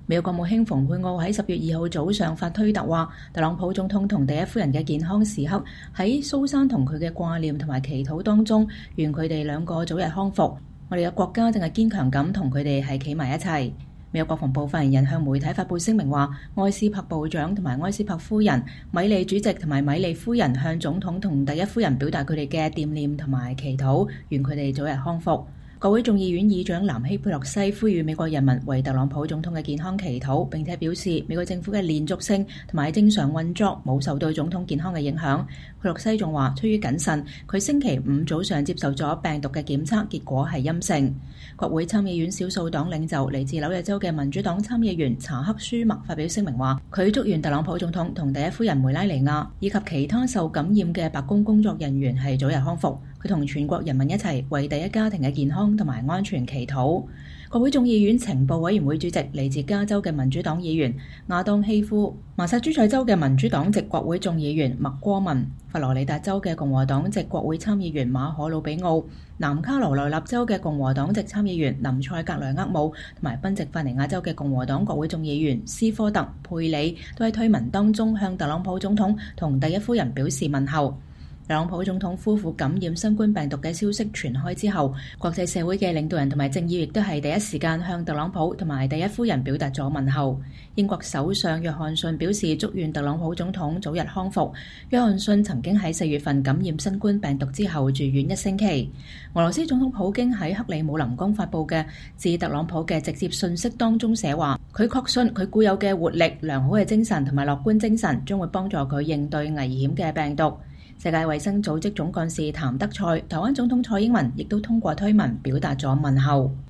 美國國務卿蓬佩奧喺10月2號早上發推特話，特朗普總統同第一夫人嘅健康時刻喺蘇珊同佢嘅掛念同埋祈禱當中，願佢哋兩個早日康復。我哋嘅國家正係堅強咁同佢哋係企埋一齊。美國國防部發言人向媒體發布聲明話，埃斯珀部長同埋埃斯珀夫人、米利主席同埋米利夫人向總統同第一夫人表達佢哋嘅惦念同埋祈禱，願佢哋早日康復。國會眾議院議長南希佩洛西呼籲美國人民為特朗普總統嘅健康祈禱，並且表示美國政府嘅連續性同埋正常運作冇受到總統健康嘅影響。佩洛西仲話，出於謹慎，佢星期五早上接受咗病毒嘅檢測，結果係陰性。國會參議院少數黨領袖嚟自紐約州嘅民主黨參議員查克舒默發表聲明話，佢祝願特朗普總統同第一夫人梅拉尼亞以及其他受感染嘅白宮工作人員係早日康復。佢同全國人民一齊為第一家庭嘅健康同埋安全祈禱。國會眾議院情報委員會主席嚟自加州嘅民主黨議員亞當希夫，麻薩諸塞州嘅民主黨籍國會眾議員麥戈文，佛羅里達州嘅共和黨籍國會參議員馬可魯比奧，南卡羅來納州嘅共和黨籍參議員林塞格雷厄姆，同埋賓夕法尼亞州嘅共和黨國會眾議員斯科特佩里，都喺推文當中向特朗普總統同第一夫人表示問候。特朗普總統夫婦感染新冠病毒嘅消息傳開之後，國際社會嘅領導人同埋政要亦都係第一時間向特朗普同埋第一夫人表達咗問候。英國首相約翰遜表示祝願特朗普總統早日康復。約翰遜曾經喺4月份感染新冠病毒之後住院1星期。俄羅斯總統普京喺克里姆林宮發布嘅致特朗普嘅直接信息當中寫話，佢確信佢固有嘅活力、良好嘅精神同埋樂觀精神將會幫助佢應對危險嘅病毒。世界衛生組織總幹事譚德塞、台灣總統蔡英文亦都通過推文表達咗問候。